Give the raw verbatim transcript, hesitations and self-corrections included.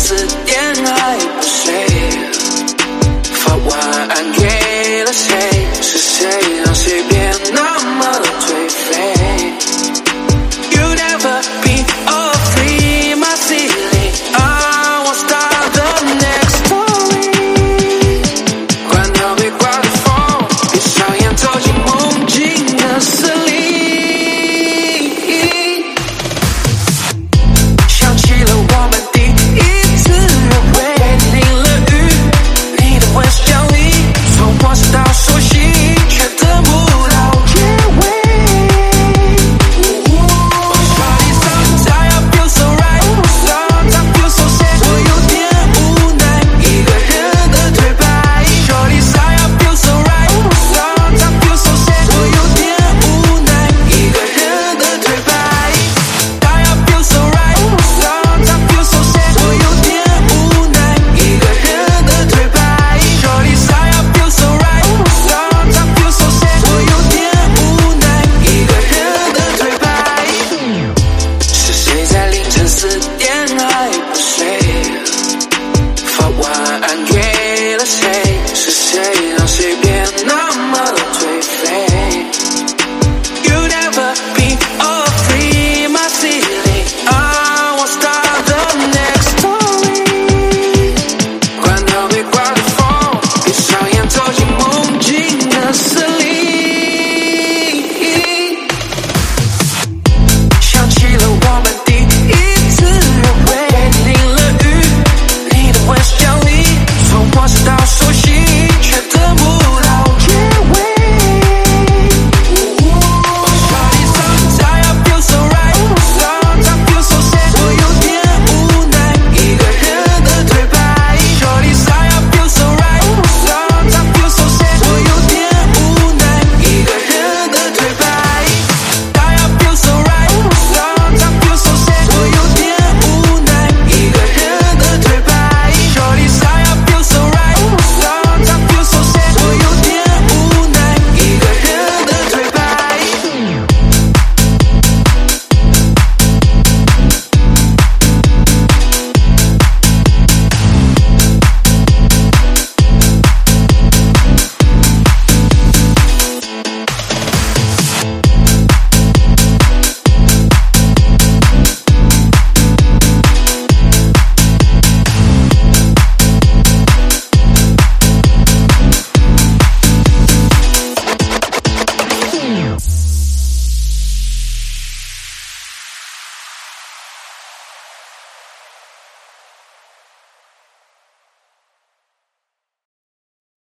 四点还不睡，发晚安给了谁？是谁让谁变那么颓废 ？You never be all free, my feeling. I won't start the next story. 关掉被挂的风，闭上眼走进梦境的森林。想起了我们第一次约会，淋了雨，你的温柔降临，从陌生到熟悉，却得不到结尾。Shawty sometimes I feel so right, sometimes I feel so sad，我有点无奈，一个人的对白。Shawty I feel so right, sometimes I feel so sad，我有点无奈，一个人的对白。I feel so right, sometimes I feel so sad，我有点无奈，一个人的对白。Shawty I feel so right, sometimes I feel so sad，我有点无奈，一个人的对白。是谁在凌晨四点